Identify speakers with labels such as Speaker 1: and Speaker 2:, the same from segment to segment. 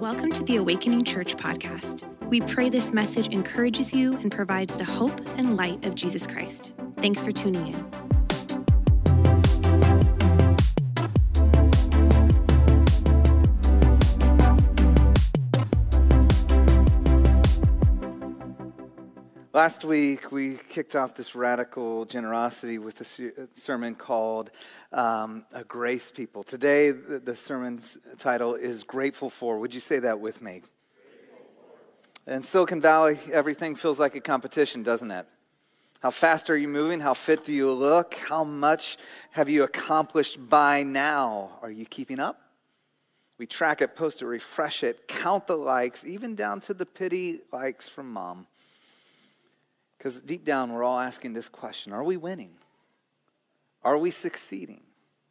Speaker 1: Welcome to the Awakening Church podcast. We pray this message encourages you and provides the hope and light of Jesus Christ. Thanks for tuning in.
Speaker 2: Last week, we kicked off this radical generosity with a sermon called A Grace People. Today, the sermon's title is Grateful For. Would you say that with me? In Silicon Valley, everything feels like a competition, doesn't it? How fast are you moving? How fit do you look? How much have you accomplished by now? Are you keeping up? We track it, post it, refresh it, count the likes, even down to the pity likes from mom. Because deep down, we're all asking this question: are we winning? Are we succeeding?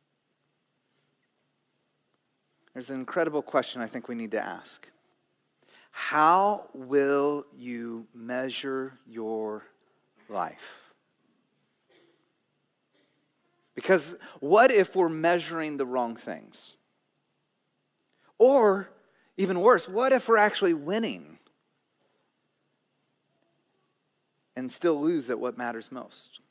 Speaker 2: There's an incredible question I think we need to ask. How will you measure your life? Because what if we're measuring the wrong things? Or, even worse, what if we're actually winning and still lose at what matters most?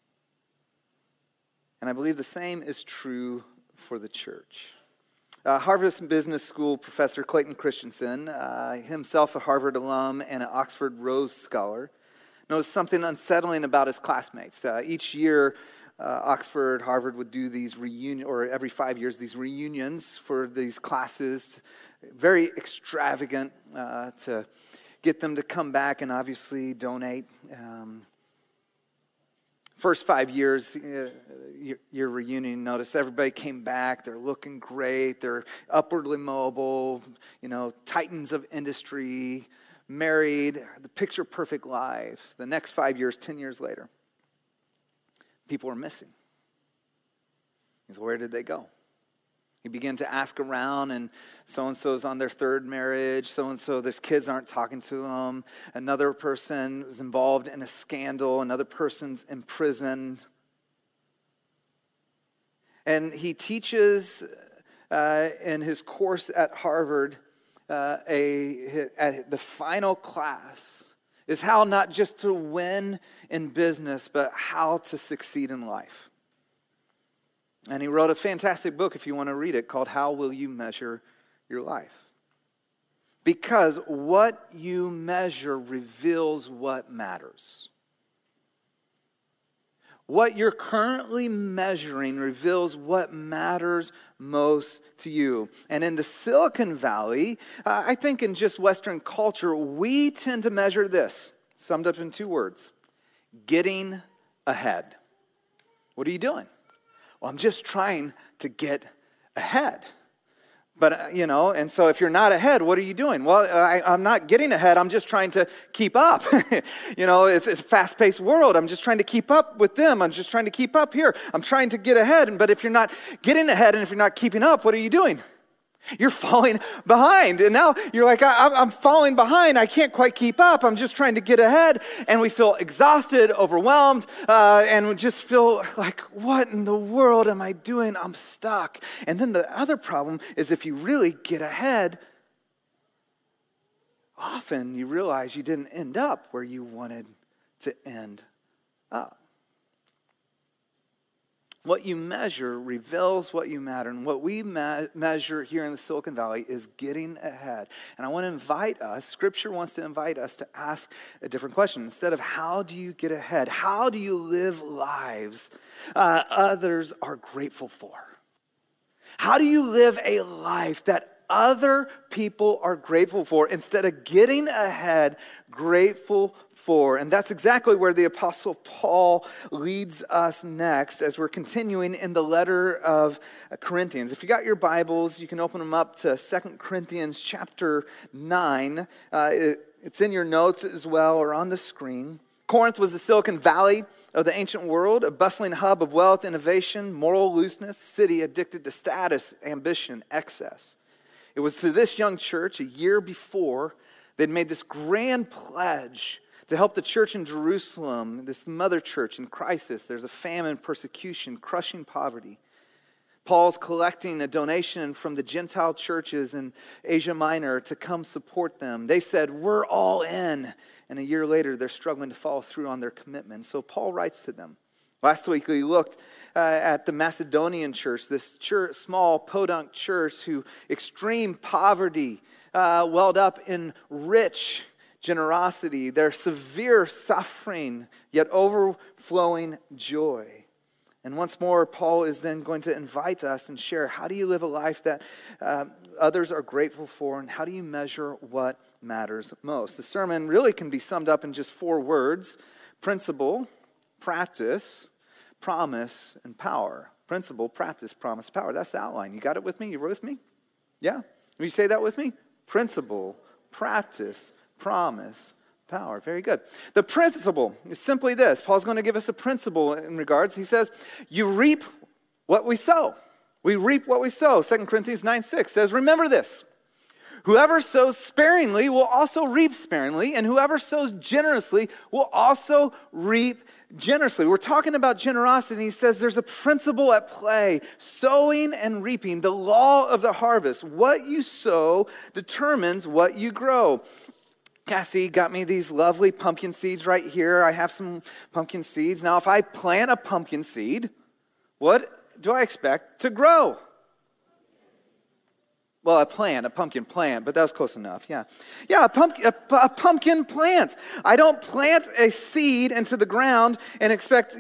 Speaker 2: And I believe the same is true for the church. Harvard Business School professor Clayton Christensen, himself a Harvard alum and an Oxford Rhodes Scholar, noticed something unsettling about his classmates. Each year, Oxford, Harvard would do these reunions, or every 5 years, these reunions for these classes, very extravagant to get them to come back and obviously donate. First 5 years, your reunion, notice everybody came back. They're looking great. They're upwardly mobile, titans of industry, married, the picture-perfect lives. The next 5 years, 10 years later, people are missing. So where did they go? You begin to ask around, and so-and-so's on their third marriage. So-and-so, their kids aren't talking to them. Another person is involved in a scandal. Another person's in prison. And he teaches in his course at Harvard, the final class is how not just to win in business, but how to succeed in life. And he wrote a fantastic book, if you want to read it, called How Will You Measure Your Life? Because what you measure reveals what matters. What you're currently measuring reveals what matters most to you. And in the Silicon Valley, I think in just Western culture, we tend to measure this, summed up in 2 words: getting ahead. What are you doing? Well, I'm just trying to get ahead. But, and so if you're not ahead, what are you doing? Well, I'm not getting ahead. I'm just trying to keep up. It's a fast-paced world. I'm just trying to keep up with them. I'm just trying to keep up here. I'm trying to get ahead. But if you're not getting ahead and if you're not keeping up, what are you doing? You're falling behind. And now you're like, I'm falling behind. I can't quite keep up. I'm just trying to get ahead. And we feel exhausted, overwhelmed, and we just feel like, what in the world am I doing? I'm stuck. And then the other problem is if you really get ahead, often you realize you didn't end up where you wanted to end up. What you measure reveals what you matter. And what we measure here in the Silicon Valley is getting ahead. And I want to invite us, Scripture wants to invite us to ask a different question. Instead of how do you get ahead, how do you live lives others are grateful for? How do you live a life that other people are grateful for instead of getting ahead, grateful for? And that's exactly where the Apostle Paul leads us next as we're continuing in the letter of Corinthians. If you got your Bibles, you can open them up to 2 Corinthians chapter 9. It's in your notes as well or on the screen. Corinth was the Silicon Valley of the ancient world, a bustling hub of wealth, innovation, moral looseness, a city addicted to status, ambition, excess. It was to this young church a year before they'd made this grand pledge to help the church in Jerusalem, this mother church in crisis. There's a famine, persecution, crushing poverty. Paul's collecting a donation from the Gentile churches in Asia Minor to come support them. They said, we're all in. And a year later, they're struggling to follow through on their commitment. So Paul writes to them. Last week, we looked at the Macedonian church, this church, small podunk church who extreme poverty welled up in rich generosity, their severe suffering, yet overflowing joy. And once more, Paul is then going to invite us and share, how do you live a life that others are grateful for, and how do you measure what matters most? The sermon really can be summed up in just 4 words: principle, practice, promise, and power. Principle, practice, promise, power. That's the outline. You got it with me? You with me? Yeah? Will you say that with me? Principle, practice, promise, power. Very good. The principle is simply this. Paul's going to give us a principle in regards. He says, you reap what we sow. We reap what we sow. 2 Corinthians 9:6 says, remember this. Whoever sows sparingly will also reap sparingly, and whoever sows generously will also reap generously. We're talking about generosity, and he says there's a principle at play: sowing and reaping, the law of the harvest. What you sow determines what you grow. Cassie got me these lovely pumpkin seeds right here. I have some pumpkin seeds. Now, if I plant a pumpkin seed, what do I expect to grow? Well, a pumpkin plant, but that was close enough, yeah. Yeah, a pumpkin plant. I don't plant a seed into the ground and expect,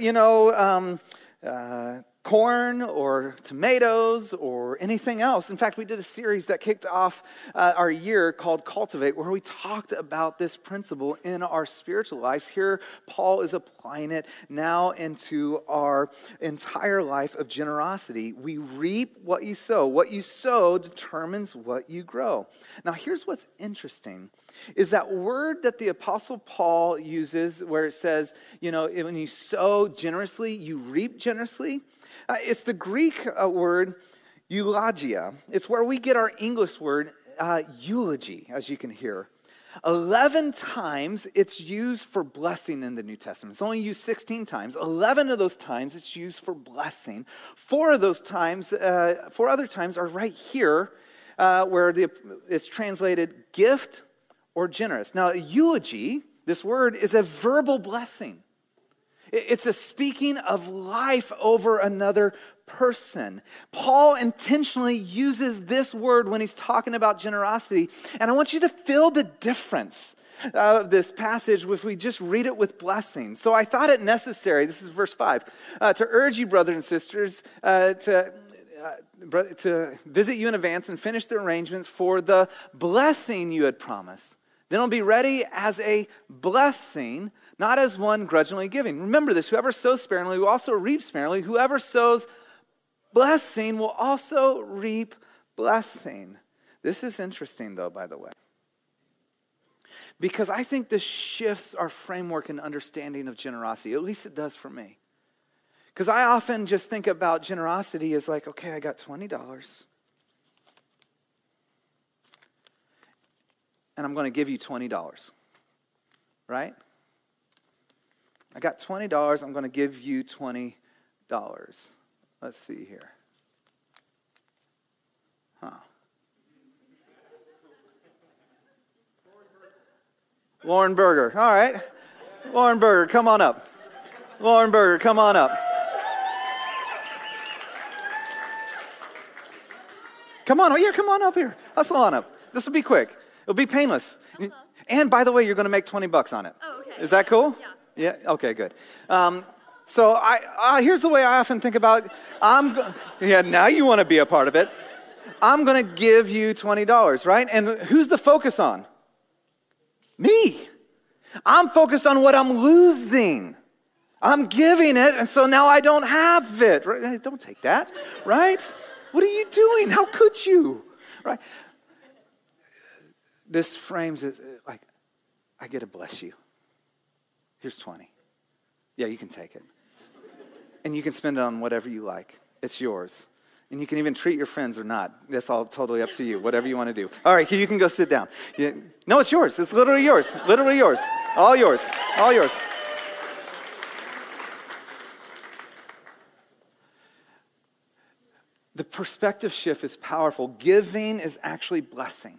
Speaker 2: corn or tomatoes or anything else. In fact, we did a series that kicked off our year called Cultivate, where we talked about this principle in our spiritual lives. Here, Paul is applying it now into our entire life of generosity. We reap what you sow. What you sow determines what you grow. Now, here's what's interesting, is that word that the Apostle Paul uses where it says, when you sow generously, you reap generously. It's the Greek word eulogia. It's where we get our English word eulogy, as you can hear. 11 times it's used for blessing in the New Testament. It's only used 16 times. 11 of those times it's used for blessing. 4 other times are right here where it's translated gift or generous. Now, eulogy, this word, is a verbal blessing. It's a speaking of life over another person. Paul intentionally uses this word when he's talking about generosity, and I want you to feel the difference of this passage if we just read it with blessing. So I thought it necessary, this is verse 5, to urge you, brothers and sisters, to visit you in advance and finish the arrangements for the blessing you had promised. Then it'll be ready as a blessing, not as one grudgingly giving. Remember this, whoever sows sparingly will also reap sparingly. Whoever sows blessing will also reap blessing. This is interesting, though, by the way, because I think this shifts our framework and understanding of generosity. At least it does for me. Because I often just think about generosity as like, okay, I got $20. And I'm going to give you $20, right? I got $20, I'm going to give you $20. Let's see here. Lauren Berger, all right. Lauren Berger, come on up. Lauren Berger, come on up. Come on up here. Hustle on up. This will be quick. It'll be painless. And by the way, you're going to make $20 on it. Oh, okay. Is that cool? Yeah. Yeah? Okay, good. So here's the way I often think about, now you want to be a part of it. I'm going to give you $20, right? And who's the focus on? Me. I'm focused on what I'm losing. I'm giving it, and so now I don't have it. Right? Don't take that, right? What are you doing? How could you? Right? This frames it like, I get to bless you. Here's 20. Yeah, you can take it. And you can spend it on whatever you like. It's yours. And you can even treat your friends or not. That's all totally up to you, whatever you want to do. All right, you can go sit down. No, it's yours. It's literally yours. Literally yours. All yours. All yours. perspective shift is powerful. Giving is actually blessing.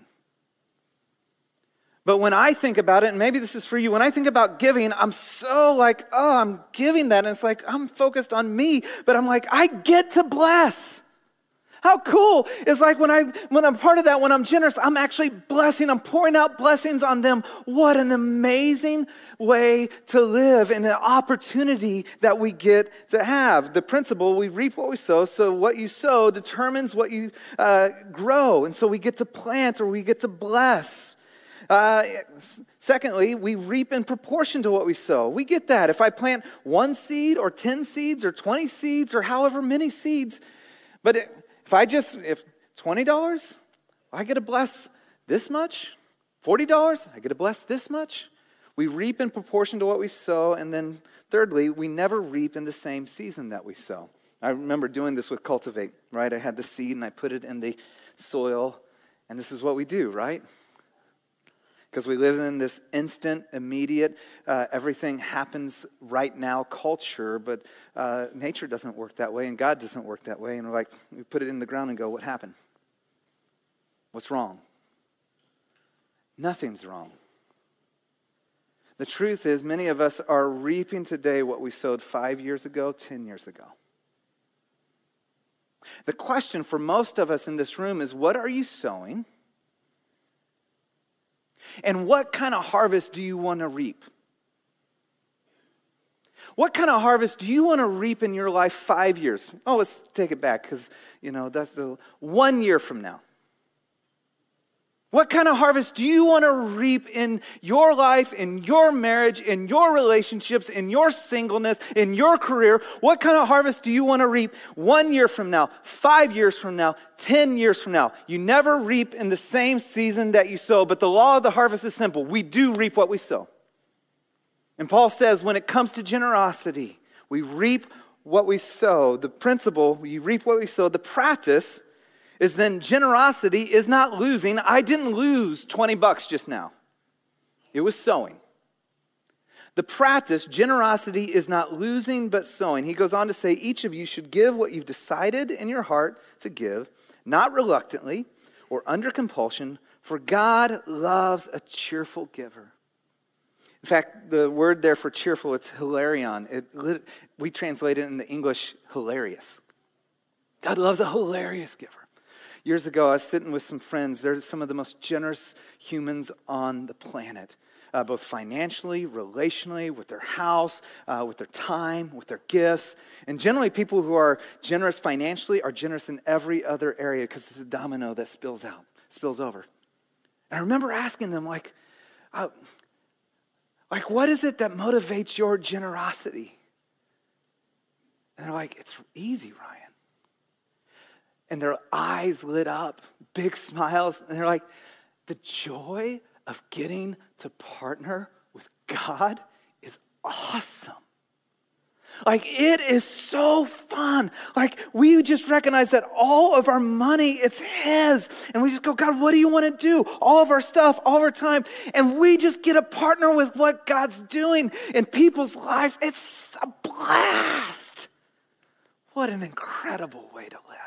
Speaker 2: But when I think about it, and maybe this is for you, when I think about giving, I'm so like, oh, I'm giving that. And it's like, I'm focused on me, but I'm like, I get to bless. How cool is like when I'm part of that, when I'm generous, I'm actually blessing, I'm pouring out blessings on them. What an amazing way to live and an opportunity that we get to have. The principle, we reap what we sow, so what you sow determines what you grow. And so we get to plant or we get to bless. Secondly, we reap in proportion to what we sow. We get that. If I plant 1 seed or 10 seeds or 20 seeds or however many seeds, but if $20, I get to bless this much. $40, I get to bless this much. We reap in proportion to what we sow. And then thirdly, we never reap in the same season that we sow. I remember doing this with Cultivate, right? I had the seed and I put it in the soil. And this is what we do, right? Because we live in this instant, immediate, everything happens right now culture, but nature doesn't work that way, and God doesn't work that way. And we're like, we put it in the ground and go, what happened? What's wrong? Nothing's wrong. The truth is, many of us are reaping today what we sowed 5 years ago, 10 years ago. The question for most of us in this room is, what are you sowing? And what kind of harvest do you want to reap? What kind of harvest do you want to reap in your life 5 years? Oh, let's take it back because, that's the 1 year from now. What kind of harvest do you want to reap in your life, in your marriage, in your relationships, in your singleness, in your career? What kind of harvest do you want to reap 1 year from now, 5 years from now, 10 years from now? You never reap in the same season that you sow, but the law of the harvest is simple. We do reap what we sow. And Paul says when it comes to generosity, we reap what we sow. The principle, we reap what we sow. The practice is then generosity is not losing. I didn't lose $20 just now. It was sowing. The practice, generosity, is not losing but sowing. He goes on to say, each of you should give what you've decided in your heart to give, not reluctantly or under compulsion, for God loves a cheerful giver. In fact, the word there for cheerful, it's hilarion. We translate it in the English, hilarious. God loves a hilarious giver. Years ago, I was sitting with some friends. They're some of the most generous humans on the planet, both financially, relationally, with their house, with their time, with their gifts. And generally, people who are generous financially are generous in every other area because it's a domino that spills over. And I remember asking them, like, what is it that motivates your generosity? And they're like, it's easy, Ryan. And their eyes lit up, big smiles. And they're like, the joy of getting to partner with God is awesome. Like, it is so fun. Like, we just recognize that all of our money, it's His. And we just go, God, what do you want to do? All of our stuff, all of our time. And we just get to partner with what God's doing in people's lives. It's a blast. What an incredible way to live.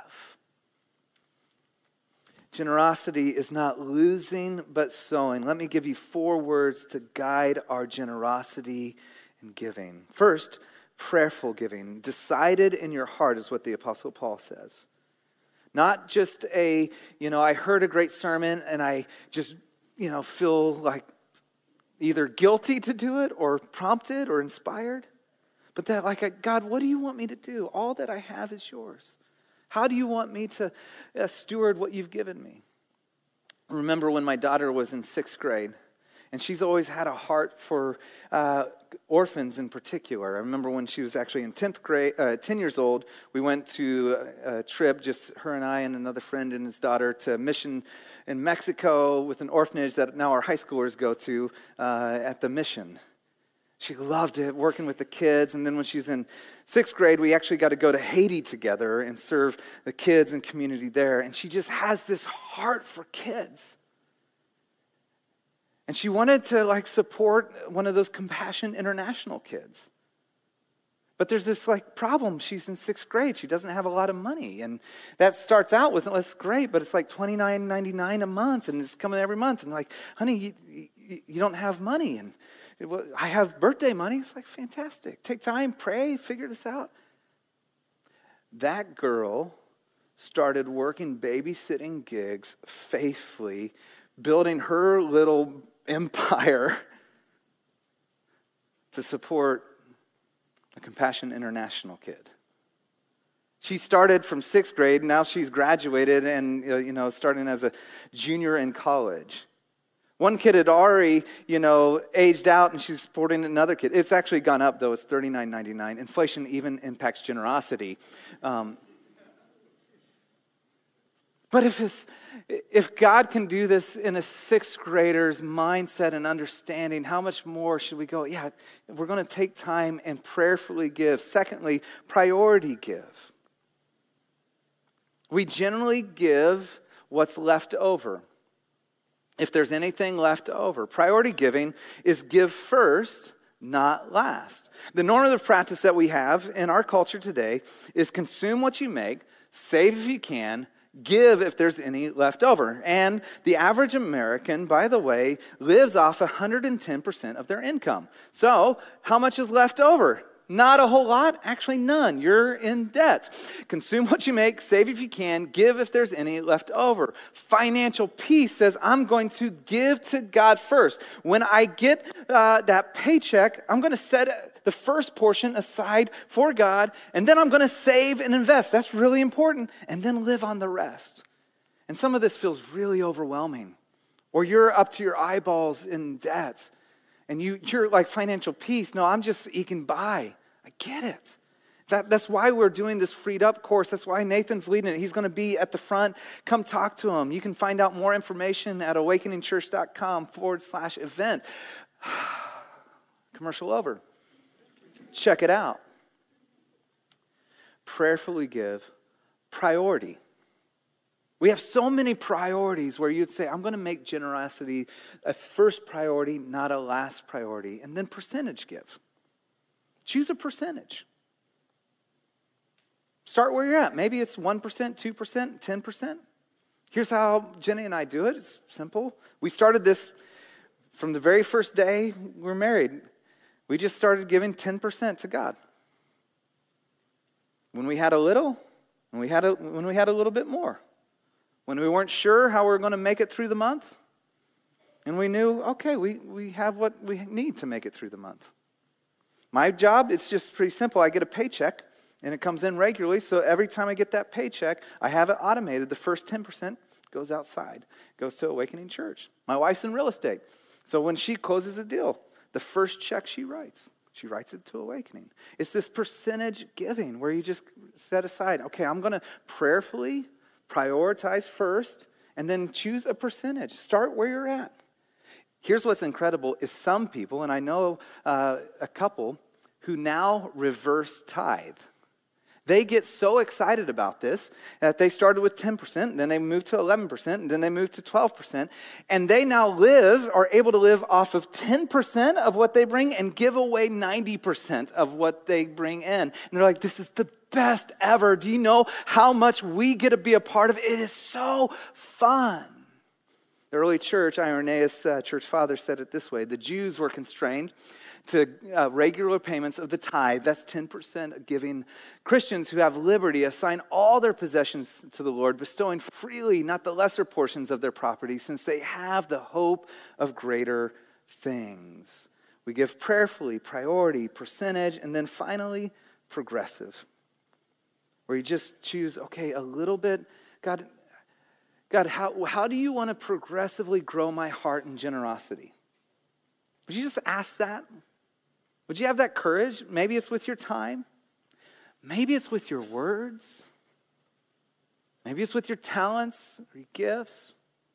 Speaker 2: Generosity is not losing, but sowing. Let me give you 4 words to guide our generosity and giving. First, prayerful giving. Decided in your heart is what the Apostle Paul says. Not just I heard a great sermon and I just, feel like either guilty to do it or prompted or inspired. But that God, what do you want me to do? All that I have is yours. How do you want me to steward what you've given me? I remember when my daughter was in 6th grade, and she's always had a heart for orphans in particular. I remember when she was actually in 10th grade, 10 years old, we went to a trip, just her and I and another friend and his daughter, to a mission in Mexico with an orphanage that now our high schoolers go to at the mission. She loved it, working with the kids. And then when she was in 6th grade, we actually got to go to Haiti together and serve the kids and community there. And she just has this heart for kids. And she wanted to support one of those Compassion International kids. But there's this problem. She's in 6th grade. She doesn't have a lot of money. And that starts out with, well, that's great, but it's like $29.99 a month, and it's coming every month. And honey, you don't have money. And well, I have birthday money. It's fantastic. Take time, pray, figure this out. That girl started working babysitting gigs faithfully, building her little empire to support a Compassion International kid. She started from 6th grade. Now she's graduated and, starting as a junior in college. One kid had already, aged out, and she's supporting another kid. It's actually gone up, though. It's $39.99. Inflation even impacts generosity. But if God can do this in a 6th grader's mindset and understanding, how much more should we go? Yeah, we're going to take time and prayerfully give. Secondly, priority give. We generally give what's left over. If there's anything left over. Priority giving is give first, not last. The normative practice that we have in our culture today is consume what you make, save if you can, give if there's any left over. And the average American, by the way, lives off 110% of their income. So how much is left over? Not a whole lot, actually none. You're in debt. Consume what you make, save if you can, give if there's any left over. Financial peace says I'm going to give to God first. When I get that paycheck, I'm going to set the first portion aside for God, and then I'm going to save and invest. That's really important, and then live on the rest. And some of this feels really overwhelming, or you're up to your eyeballs in debt. And you're like financial peace. No, I'm just eking by. I get it. That's why we're doing this Freed Up course. That's why Nathan's leading it. He's going to be at the front. Come talk to him. You can find out more information at awakeningchurch.com/event. Commercial over. Check it out. Prayerfully give. Priority. We have so many priorities where you'd say, I'm going to make generosity a first priority, not a last priority. And then percentage give. Choose a percentage. Start where you're at. Maybe it's 1%, 2%, 10%. Here's how Jenny and I do it. It's simple. We started this from the very first day we were married. We just started giving 10% to God. When we had a little, when we had a little bit more. When we weren't sure how we were going to make it through the month, and we knew, okay, we have what we need to make it through the month. My job, it's just pretty simple. I get a paycheck, and it comes in regularly, so every time I get that paycheck, I have it automated. The first 10% goes outside, goes to Awakening Church. My wife's in real estate, so when she closes a deal, the first check she writes it to Awakening. It's this percentage giving where you just set aside, okay, I'm going to prayerfully prioritize first, and then choose a percentage. Start where you're at. Here's what's incredible is some people, and I know a couple, who now reverse tithe. They get so excited about this that they started with 10%, then they moved to 11%, and then they moved to 12%, and they now are able to live off of 10% of what they bring and give away 90% of what they bring in. And they're like, this is the best ever. Do you know how much we get to be a part of? It is so fun. The early church, Irenaeus, church father, said it this way. The Jews were constrained to regular payments of the tithe. That's 10% giving. Christians who have liberty assign all their possessions to the Lord, bestowing freely, not the lesser portions of their property, since they have the hope of greater things. We give prayerfully, priority, percentage, and then finally, progressive. Where you just choose, okay, a little bit. God, how do you want to progressively grow my heart in generosity? Would you just ask that? Would you have that courage? Maybe it's with your time. Maybe it's with your words. Maybe it's with your talents or your gifts.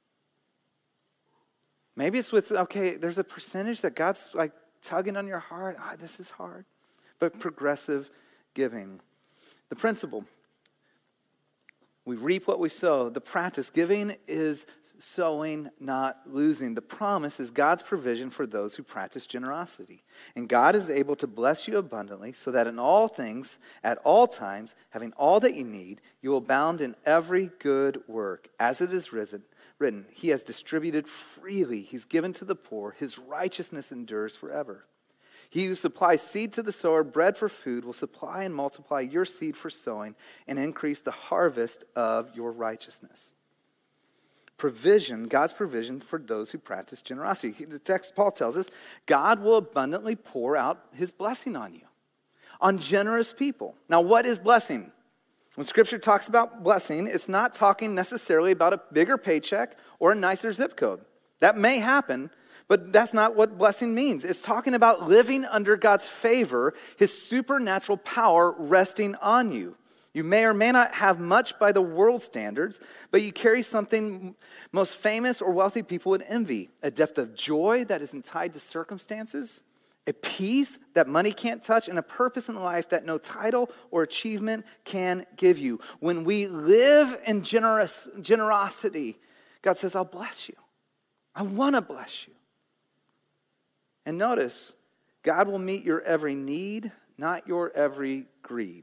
Speaker 2: Maybe it's with, okay, there's a percentage that God's like tugging on your heart. This is hard. But progressive giving. The principle, we reap what we sow. The practice, giving is sowing, not losing. The promise is God's provision for those who practice generosity. And God is able to bless you abundantly so that in all things, at all times, having all that you need, you will abound in every good work. As it is written, He has distributed freely. He's given to the poor. His righteousness endures forever. He who supplies seed to the sower, bread for food, will supply and multiply your seed for sowing and increase the harvest of your righteousness. Provision, God's provision for those who practice generosity. The text, Paul tells us, God will abundantly pour out His blessing on you, on generous people. Now, what is blessing? When Scripture talks about blessing, it's not talking necessarily about a bigger paycheck or a nicer zip code. That may happen, but that's not what blessing means. It's talking about living under God's favor, His supernatural power resting on you. You may or may not have much by the world standards, but you carry something most famous or wealthy people would envy: a depth of joy that isn't tied to circumstances, a peace that money can't touch, and a purpose in life that no title or achievement can give you. When we live in generosity, God says, I'll bless you. I want to bless you. And notice, God will meet your every need, not your every greed.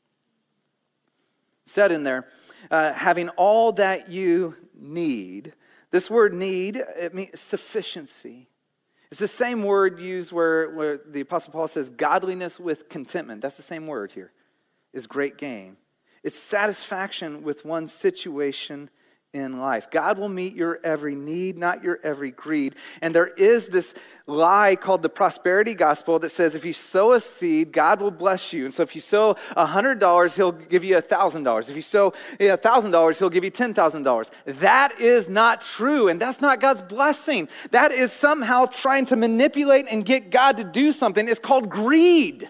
Speaker 2: It said in there, having all that you need. This word need, it means sufficiency. It's the same word used where the Apostle Paul says godliness with contentment. That's the same word here, is great gain. It's satisfaction with one's situation in life. God will meet your every need, not your every greed. And there is this lie called the prosperity gospel that says if you sow a seed, God will bless you. And so if you sow $100, He'll give you $1,000. If you sow $1,000, He'll give you $10,000. That is not true, and that's not God's blessing. That is somehow trying to manipulate and get God to do something. It's called greed.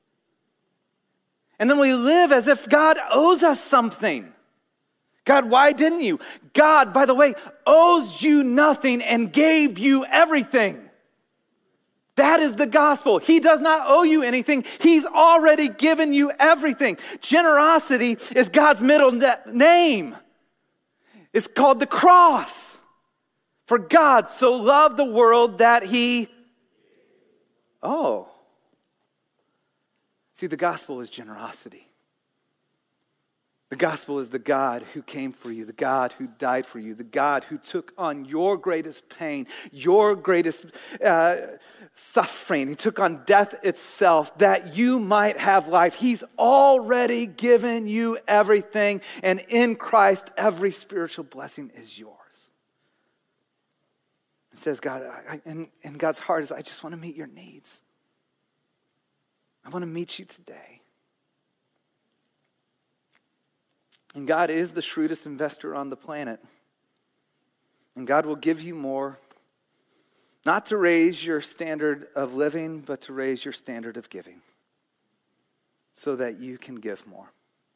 Speaker 2: And then we live as if God owes us something. God, why didn't you? God, by the way, owes you nothing and gave you everything. That is the gospel. He does not owe you anything. He's already given you everything. Generosity is God's middle name. It's called the cross. For God so loved the world that He... See, the gospel is generosity. The gospel is the God who came for you, the God who died for you, the God who took on your greatest pain, your greatest suffering. He took on death itself that you might have life. He's already given you everything, and in Christ, every spiritual blessing is yours. It says, God, and God's heart is, I just want to meet your needs. I want to meet you today. And God is the shrewdest investor on the planet. And God will give you more, not to raise your standard of living, but to raise your standard of giving, so that you can give more.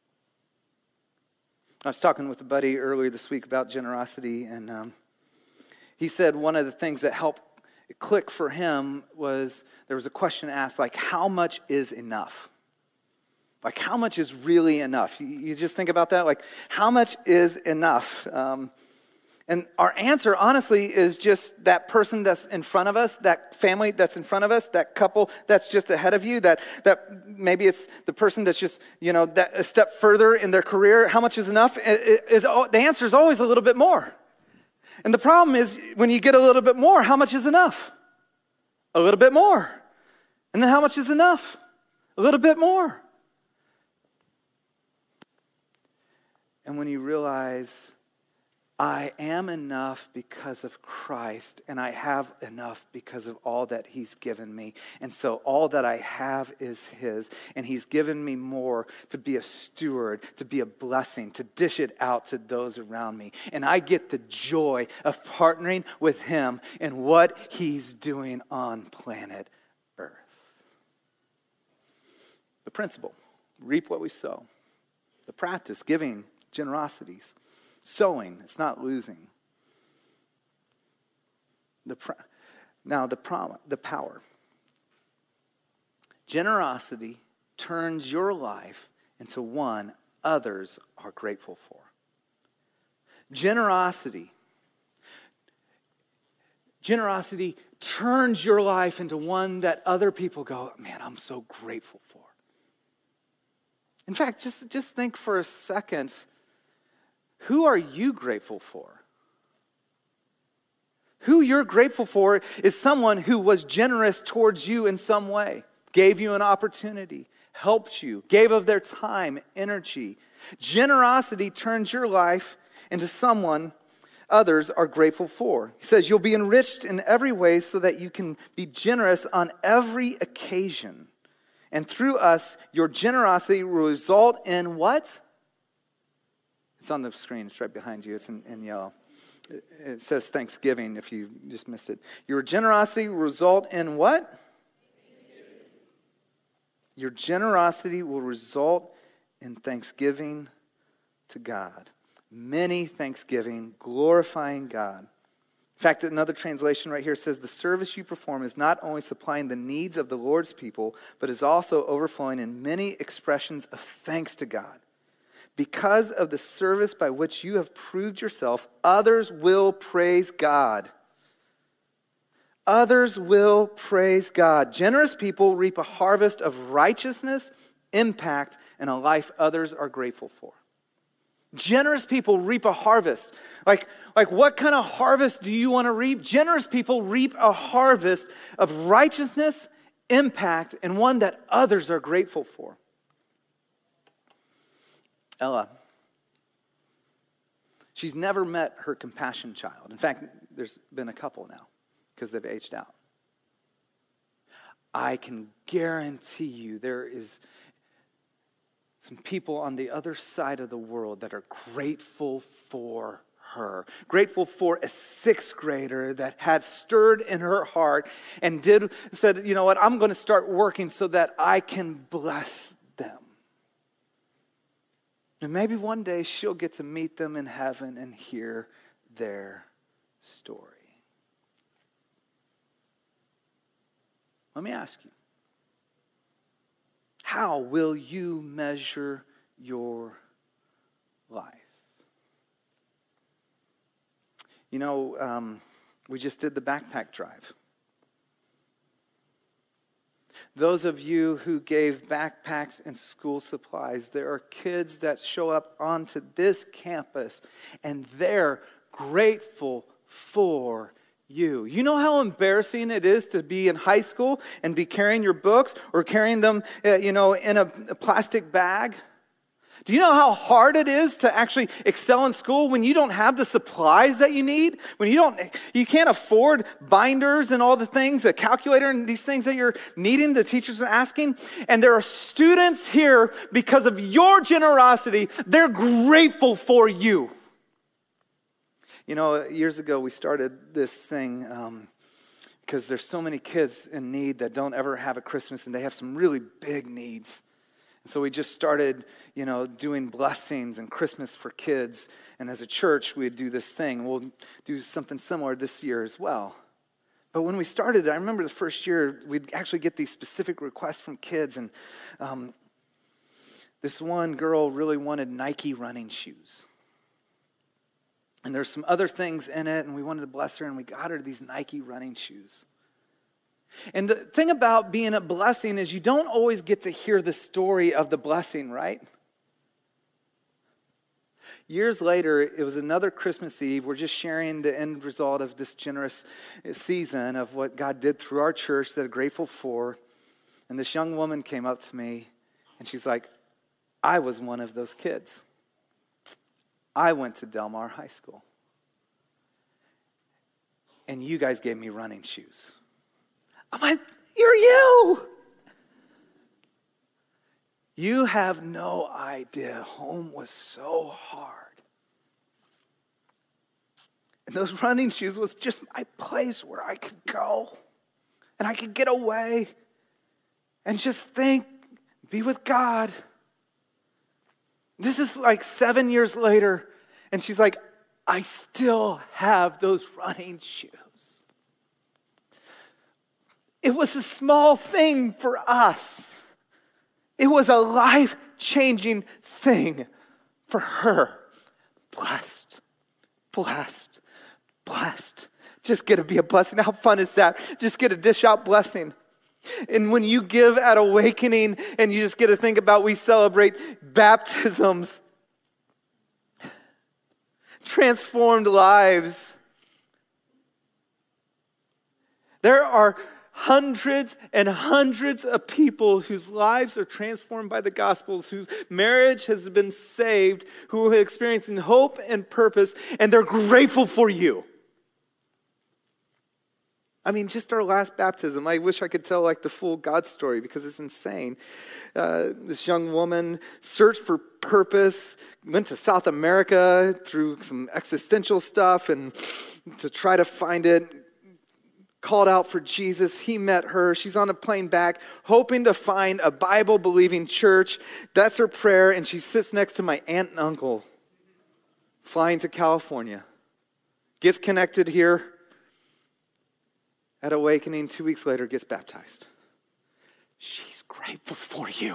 Speaker 2: I was talking with a buddy earlier this week about generosity, and he said one of the things that helped click for him was there was a question asked, like, how much is enough? Like, how much is really enough? You just think about that. Like, how much is enough? And our answer, honestly, is just that person that's in front of us, that family that's in front of us, that couple that's just ahead of you, that maybe it's the person that's just, that a step further in their career. How much is enough? The answer is always a little bit more. And the problem is, when you get a little bit more, how much is enough? A little bit more. And then how much is enough? A little bit more. And when you realize, I am enough because of Christ, and I have enough because of all that He's given me. And so all that I have is His, and He's given me more to be a steward, to be a blessing, to dish it out to those around me. And I get the joy of partnering with Him in what He's doing on planet Earth. The principle, reap what we sow. The practice, giving, generosities. Sowing, it's not losing. The power. Generosity turns your life into one others are grateful for. Generosity Generosity turns your life into one that other people go, man, I'm so grateful for. In fact, just think for a second, who are you grateful for? Who you're grateful for is someone who was generous towards you in some way, gave you an opportunity, helped you, gave of their time, energy. Generosity turns your life into someone others are grateful for. He says, you'll be enriched in every way so that you can be generous on every occasion. And through us, your generosity will result in what? It's on the screen. It's right behind you. It's in yellow. It says Thanksgiving if you just missed it. Your generosity will result in what? Your generosity will result in thanksgiving to God. Many thanksgiving, glorifying God. In fact, another translation right here says, the service you perform is not only supplying the needs of the Lord's people, but is also overflowing in many expressions of thanks to God. Because of the service by which you have proved yourself, others will praise God. Others will praise God. Generous people reap a harvest of righteousness, impact, and a life others are grateful for. Generous people reap a harvest. Like what kind of harvest do you want to reap? Generous people reap a harvest of righteousness, impact, and one that others are grateful for. Ella, she's never met her compassion child. In fact, there's been a couple now because they've aged out. I can guarantee you there is some people on the other side of the world that are grateful for her. Grateful for a sixth grader that had stirred in her heart and said, you know what, I'm going to start working so that I can bless them. And maybe one day she'll get to meet them in heaven and hear their story. Let me ask you, how will you measure your life? You know, we just did the backpack drive. Those of you who gave backpacks and school supplies, there are kids that show up onto this campus and they're grateful for you. You know how embarrassing it is to be in high school and be carrying your books or carrying them, in a plastic bag? Do you know how hard it is to actually excel in school when you don't have the supplies that you need? When you can't afford binders and all the things, a calculator and these things that you're needing, the teachers are asking. And there are students here because of your generosity, they're grateful for you. You know, years ago we started this thing because there's so many kids in need that don't ever have a Christmas and they have some really big needs. And so we just started, doing blessings and Christmas for kids. And as a church, we'd do this thing. We'll do something similar this year as well. But when we started, I remember the first year, we'd actually get these specific requests from kids. And this one girl really wanted Nike running shoes. And there's some other things in it, and we wanted to bless her, and we got her these Nike running shoes. And the thing about being a blessing is you don't always get to hear the story of the blessing, right? Years later, it was another Christmas Eve. We're just sharing the end result of this generous season of what God did through our church that I'm grateful for. And this young woman came up to me, and she's like, I was one of those kids. I went to Del Mar High School. And you guys gave me running shoes. I'm like, you're you. You have no idea. Home was so hard. And those running shoes was just my place where I could go. And I could get away. And just think, be with God. This is like 7 years later. And she's like, I still have those running shoes. It was a small thing for us. It was a life-changing thing for her. Blessed, blessed, blessed. Just get to be a blessing. How fun is that? Just get to dish out blessing. And when you give at Awakening and you just get to think about, we celebrate baptisms, transformed lives. There are hundreds and hundreds of people whose lives are transformed by the Gospels, whose marriage has been saved, who are experiencing hope and purpose, and they're grateful for you. I mean, just our last baptism, I wish I could tell like the full God story because it's insane. This young woman searched for purpose, went to South America through some existential stuff and to try to find it, called out for Jesus. He met her. She's on a plane back, hoping to find a Bible-believing church. That's her prayer, and she sits next to my aunt and uncle, flying to California. Gets connected here at Awakening. 2 weeks later, gets baptized. She's grateful for you.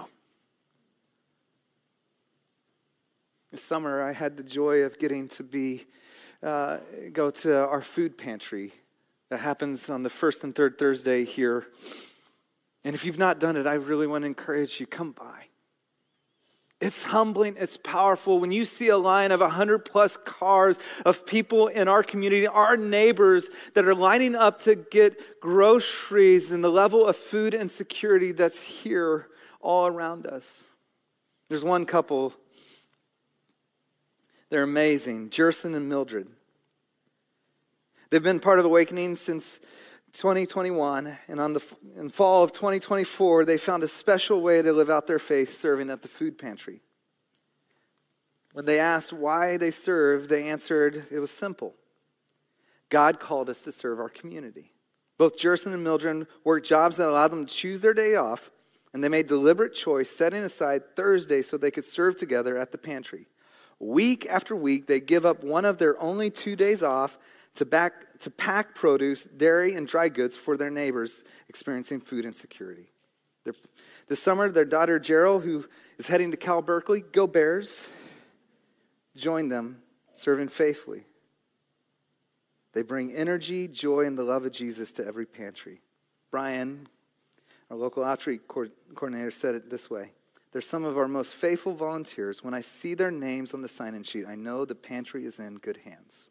Speaker 2: This summer, I had the joy of getting to go to our food pantry that happens on the first and third Thursday here. And if you've not done it, I really want to encourage you, come by. It's humbling, it's powerful. When you see a line of 100+ cars of people in our community, our neighbors that are lining up to get groceries and the level of food and security that's here all around us. There's one couple, they're amazing, Jerson and Mildred. They've been part of Awakening since 2021, and in fall of 2024, they found a special way to live out their faith serving at the food pantry. When they asked why they served, they answered, it was simple. God called us to serve our community. Both Jerson and Mildred worked jobs that allowed them to choose their day off, and they made deliberate choice, setting aside Thursday so they could serve together at the pantry. Week after week, they give up one of their only 2 days off to pack produce, dairy, and dry goods for their neighbors experiencing food insecurity. This summer, their daughter, Gerald, who is heading to Cal Berkeley, go Bears, joined them, serving faithfully. They bring energy, joy, and the love of Jesus to every pantry. Brian, our local outreach coordinator, said it this way. They're some of our most faithful volunteers. When I see their names on the sign-in sheet, I know the pantry is in good hands.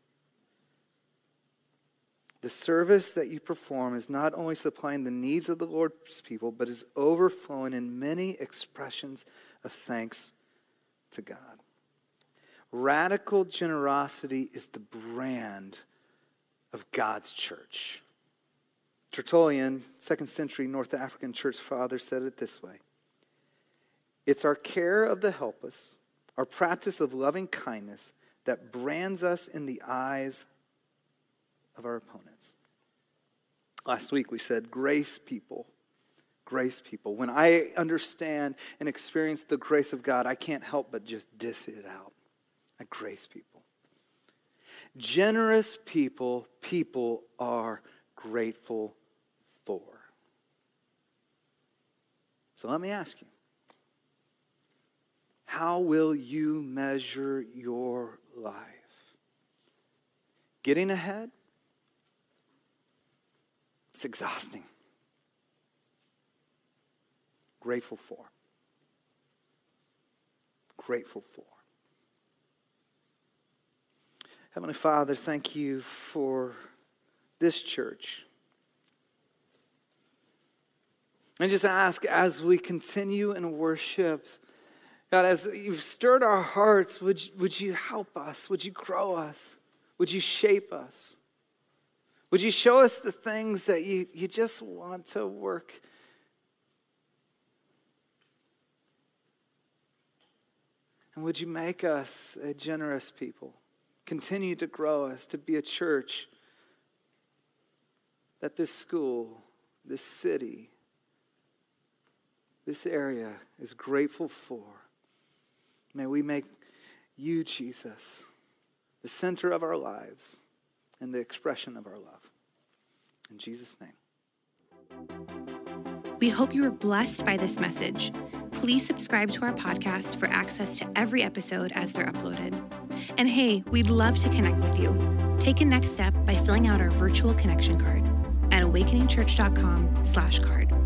Speaker 2: The service that you perform is not only supplying the needs of the Lord's people, but is overflowing in many expressions of thanks to God. Radical generosity is the brand of God's church. Tertullian, 2nd century North African church father, said it this way. It's our care of the helpless, our practice of loving kindness that brands us in the eyes of our opponents. Last week we said grace people. Grace people. When I understand and experience the grace of God, I can't help but just diss it out. I grace people. Generous people are grateful for. So let me ask you, how will you measure your life? Getting ahead? It's exhausting. Grateful for. Grateful for. Heavenly Father, thank you for this church. And just ask as we continue in worship, God, as you've stirred our hearts, would you help us? Would you grow us? Would you shape us? Would you show us the things that you just want to work? And would you make us a generous people? Continue to grow us to be a church that this school, this city, this area is grateful for. May we make you, Jesus, the center of our lives and the expression of our love. In Jesus' name.
Speaker 1: We hope you were blessed by this message. Please subscribe to our podcast for access to every episode as they're uploaded. And hey, we'd love to connect with you. Take a next step by filling out our virtual connection card at awakeningchurch.com/card.